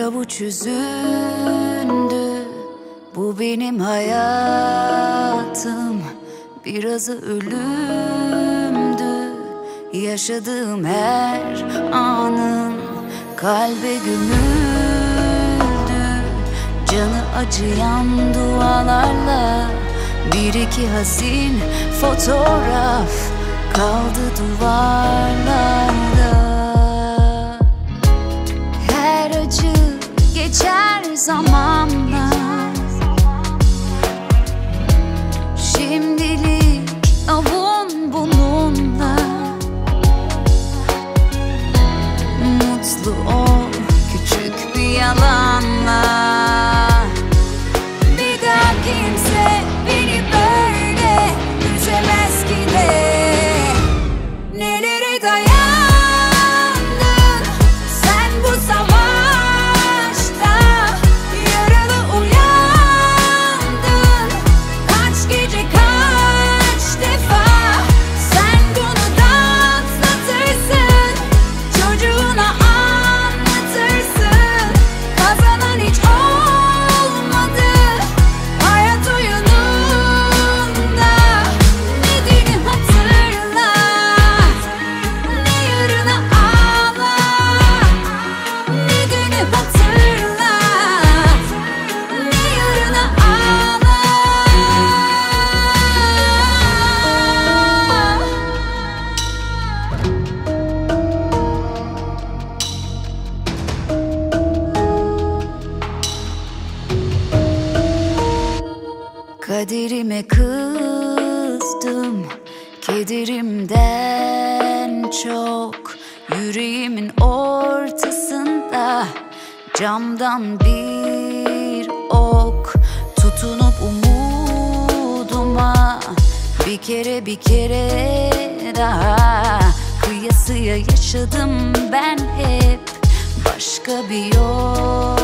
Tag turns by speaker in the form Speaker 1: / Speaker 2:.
Speaker 1: avuç üzündü. Bu benim hayatım, birazı ölümdü. Yaşadığım her anın kalbe gömüldü. Canı acıyan dualarla bir iki hasin fotoğraf kaldı duvarlarda. Her acı geçer zamanla. Şimdilik avun bununla. Mutlu ol küçük bir yalanla. Bir daha kimse beni böyle üzemez ki de. Nelere dayandın sen bu savaşta? Yaralı uyandın kaç gece kaç defa. Sen bunu da atlatırsın, çocuğuna anlatırsın. Kazanan hiç olmadı hayat oyununda. Ne dünü hatırla, ne yarına ağla. Ne dünü hatırla, ne yarına ağla. Kaderime kızdım, kederimden çok. Yüreğimin ortasında camdan bir ok. Tutunup umuduma bir kere daha. Kıyasıya yaşadım ben hep başka bir yol.